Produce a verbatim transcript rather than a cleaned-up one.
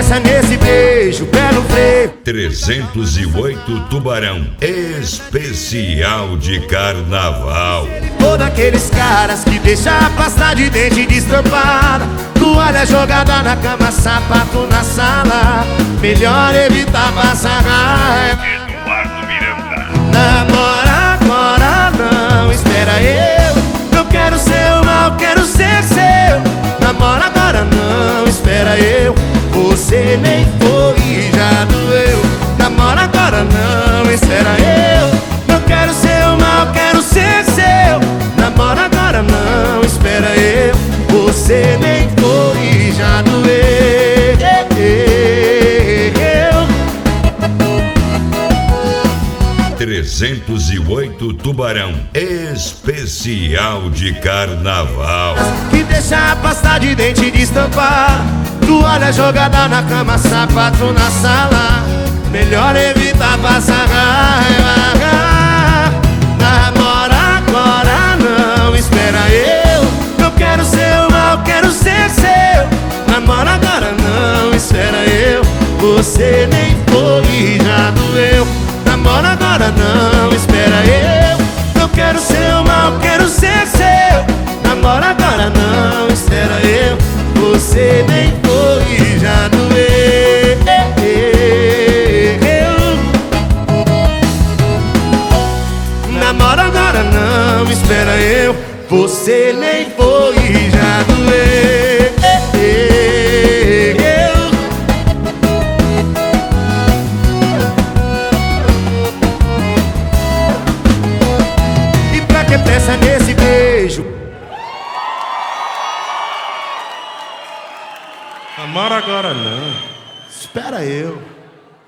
pressa nesse beijo pelo freio. trezentos e oito Tubarão especial de carnaval. Ou daqueles caras que deixa a pasta de dente destampada, toalha jogada na cama, sapato na sala. Melhor evitar passar raiva. Eduardo Miranda. Namora agora não, espera eu. Não quero seu mal, quero ser seu. Namora agora não, espera eu. Você nem foi e já doeu. Namora agora não, espera eu. Não quero seu mal, quero ser seu. Namora agora não, espera eu. Você nem foi e já doeu. trezentos e oito Tubarão especial de carnaval. Que deixa a pasta de dente destampar, toalha jogada na cama, sapato na sala. Melhor evitar passar raiva. Namora agora não, espera eu. Não quero seu mal, quero ser seu. Namora agora não, espera eu. Você nem foi e já doeu. Namora agora não, espera eu. Não quero seu mal, quero ser seu. Namora agora não, espera eu. Você nem foi e já doeu. Namora agora não, espera eu. Você nem foi e já doeu. Que pressa nesse beijo. Namora agora não, espera eu.